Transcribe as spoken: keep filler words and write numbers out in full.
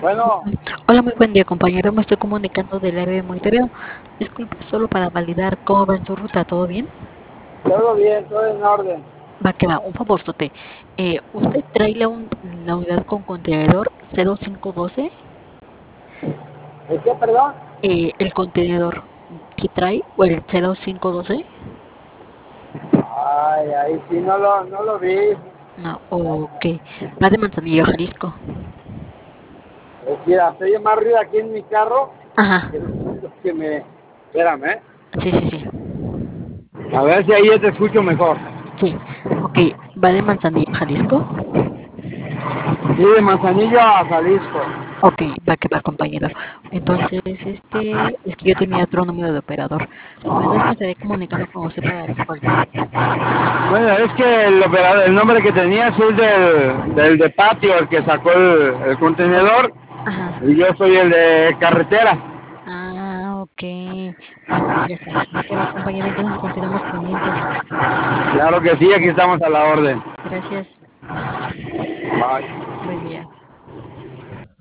Bueno, Hola, muy buen día, compañero. Me estoy comunicando del área de monitoreo. Disculpe, solo para validar cómo va en su ruta. ¿Todo bien? todo bien, todo en orden. Va que va. Un favorzote. Eh, ¿usted trae la, un- la unidad con contenedor cero cinco uno dos? ¿El qué, perdón? Eh, ¿el contenedor que trae o el cero cinco uno dos? Ay, ahí sí no lo, no lo vi. No, ok. Va de Manzanillo, Jalisco. Es que estoy más ruido aquí en mi carro Ajá. que los que me... Espérame, ¿eh? Sí, sí, sí. A ver si ahí ya te escucho mejor. Sí. Ok. Va de Manzanillo, Jalisco. Sí, de Manzanillo a Jalisco. Ok, va que va, compañero. Entonces, este, es que yo tenía otro número de operador. Entonces me estaré comunicando con usted para darle follow. Bueno, es que el operador, el nombre que tenías es del, del de patio, el que sacó el, el contenedor, Ajá. y yo soy el de carretera. Ah, ok. Bueno, ya está. Va que va, compañero. Entonces continuamos pendientes. Claro que sí, aquí estamos a la orden. Gracias. Bye. Buen día.